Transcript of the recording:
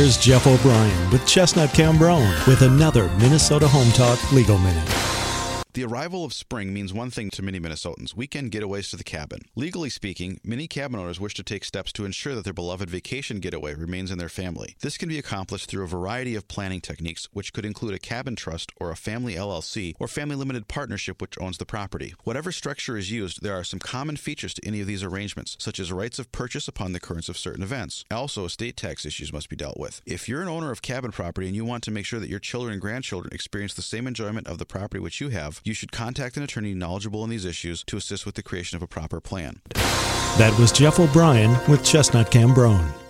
Here's Jeff O'Brien with Chestnut Cambrone with another Minnesota Home Talk Legal Minute. The arrival of spring means one thing to many Minnesotans: weekend getaways to the cabin. Legally speaking, many cabin owners wish to take steps to ensure that their beloved vacation getaway remains in their family. This can be accomplished through a variety of planning techniques, which could include a cabin trust or a family LLC or family limited partnership which owns the property. Whatever structure is used, there are some common features to any of these arrangements, such as rights of purchase upon the occurrence of certain events. Also, estate tax issues must be dealt with. If you're an owner of cabin property and you want to make sure that your children and grandchildren experience the same enjoyment of the property which you have, you should contact an attorney knowledgeable in these issues to assist with the creation of a proper plan. That was Jeff O'Brien with Chestnut Cambrone.